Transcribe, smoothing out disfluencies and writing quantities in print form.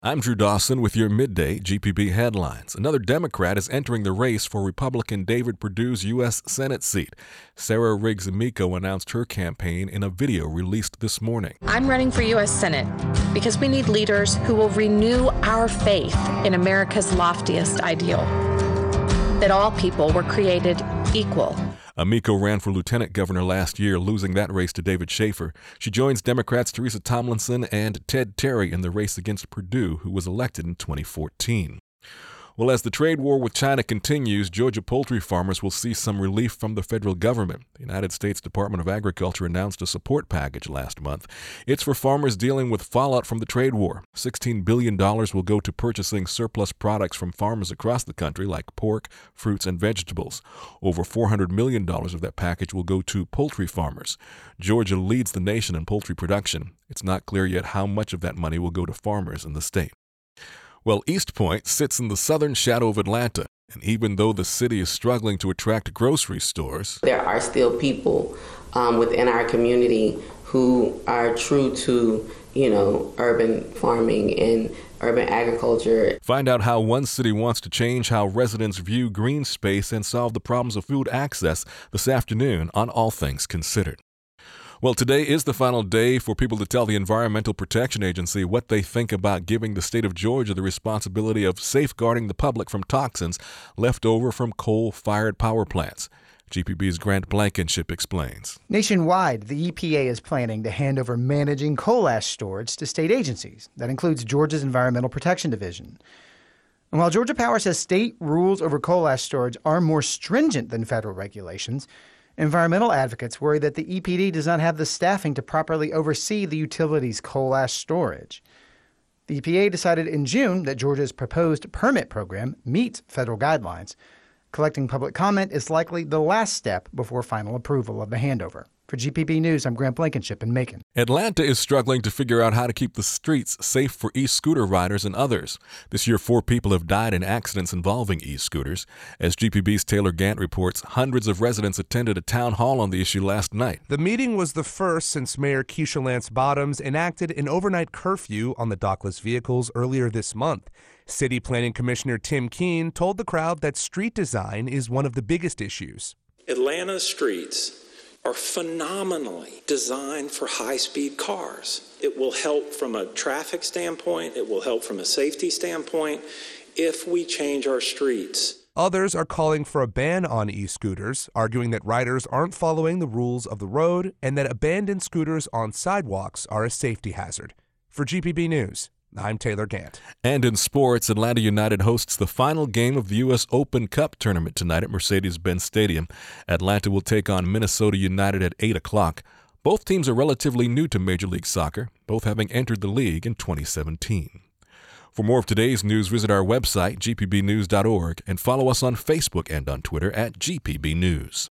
I'm Drew Dawson with your midday GPB headlines. Another Democrat is entering the race for Republican David Perdue's U.S. Senate seat. Sarah Riggs Amico announced her campaign in a video released this morning. I'm running for U.S. Senate because we need leaders who will renew our faith in America's loftiest ideal, that all people were created equal. Amico ran for lieutenant governor last year, losing that race to David Schaefer. She joins Democrats Teresa Tomlinson and Ted Terry in the race against Perdue, who was elected in 2014. Well, as the trade war with China continues, Georgia poultry farmers will see some relief from the federal government. The United States Department of Agriculture announced a support package last month. It's for farmers dealing with fallout from the trade war. $16 billion will go to purchasing surplus products from farmers across the country, like pork, fruits, and vegetables. Over $400 million of that package will go to poultry farmers. Georgia leads the nation in poultry production. It's not clear yet how much of that money will go to farmers in the state. Well, East Point sits in the southern shadow of Atlanta, and even though the city is struggling to attract grocery stores, there are still people within our community who are true to, urban farming and urban agriculture. Find out how one city wants to change how residents view green space and solve the problems of food access this afternoon on All Things Considered. Well, today is the final day for people to tell the Environmental Protection Agency what they think about giving the state of Georgia the responsibility of safeguarding the public from toxins left over from coal-fired power plants. GPB's Grant Blankenship explains. Nationwide, the EPA is planning to hand over managing coal ash storage to state agencies. That includes Georgia's Environmental Protection Division. And while Georgia Power says state rules over coal ash storage are more stringent than federal regulations, environmental advocates worry that the EPD does not have the staffing to properly oversee the utility's coal ash storage. The EPA decided in June that Georgia's proposed permit program meets federal guidelines. Collecting public comment is likely the last step before final approval of the handover. For GPB News, I'm Grant Blankenship in Macon. Atlanta is struggling to figure out how to keep the streets safe for e-scooter riders and others. This year, 4 people have died in accidents involving e-scooters. As GPB's Taylor Gant reports, hundreds of residents attended a town hall on the issue last night. The meeting was the first since Mayor Keisha Lance Bottoms enacted an overnight curfew on the dockless vehicles earlier this month. City Planning Commissioner Tim Keene told the crowd that street design is one of the biggest issues. Atlanta's streets are phenomenally designed for high-speed cars. It will help from a traffic standpoint. It will help from a safety standpoint if we change our streets. Others are calling for a ban on e-scooters, arguing that riders aren't following the rules of the road and that abandoned scooters on sidewalks are a safety hazard. For GPB News, I'm Taylor Gant. And in sports, Atlanta United hosts the final game of the U.S. Open Cup tournament tonight at Mercedes-Benz Stadium. Atlanta will take on Minnesota United at 8 o'clock. Both teams are relatively new to Major League Soccer, both having entered the league in 2017. For more of today's news, visit our website, gpbnews.org, and follow us on Facebook and on Twitter at GPB News.